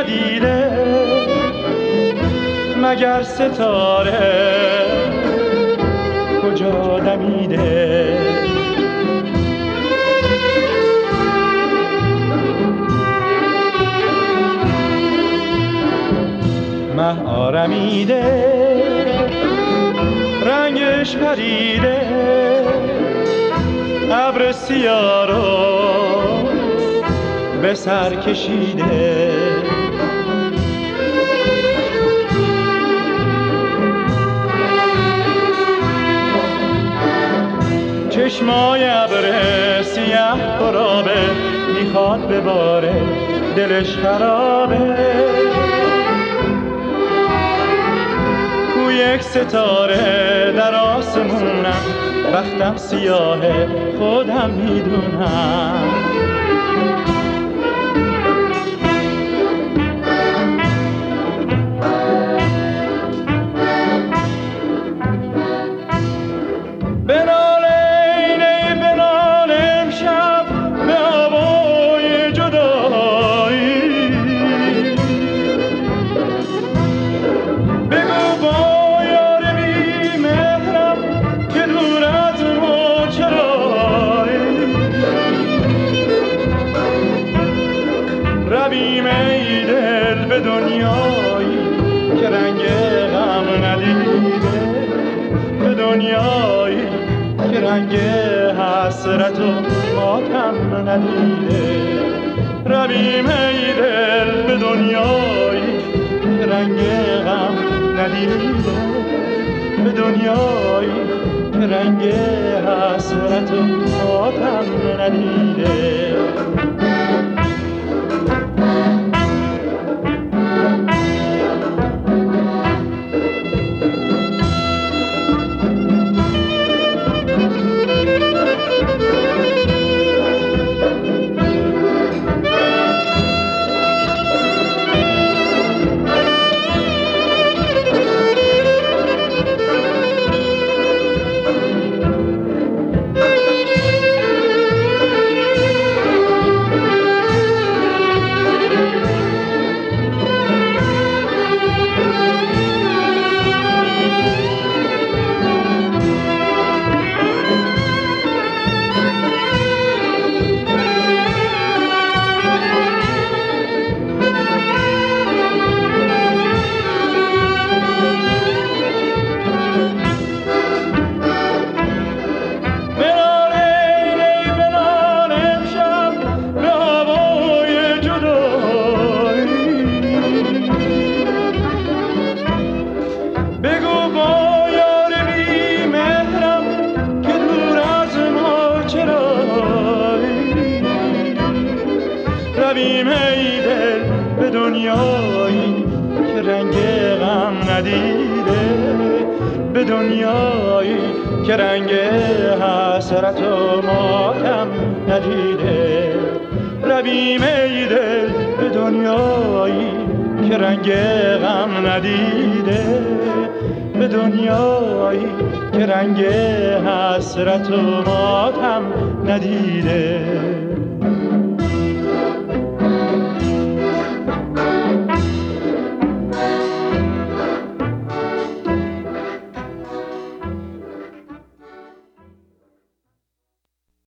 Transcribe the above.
ندیده مگر ستاره کجا دمیده. مه آرمیده رنگش پریده ابر سیاه رو به سر کشیده. چشمای ابر سیاه خرابه میخواد بباره دلش خرابه. کو یک ستاره در آسمونم بختم سیاهه خودم میدونم. رویم ای دل به دنیایی که رنگ غم ندیده، به دنیایی که رنگ حسرت و ماتم ندیده. رویم ای دل به دنیایی که رنگ غم ندیده، به دنیایی که رنگ حسرت و ماتم ندیده. رویم ای دل به دنیایی که رنگ غم ندیده، به دنیایی که رنگ حسرت و ماتم ندیده. رویم ای دل به دنیایی که رنگ غم ندیده، به دنیایی که رنگ حسرت و ماتم ندیده.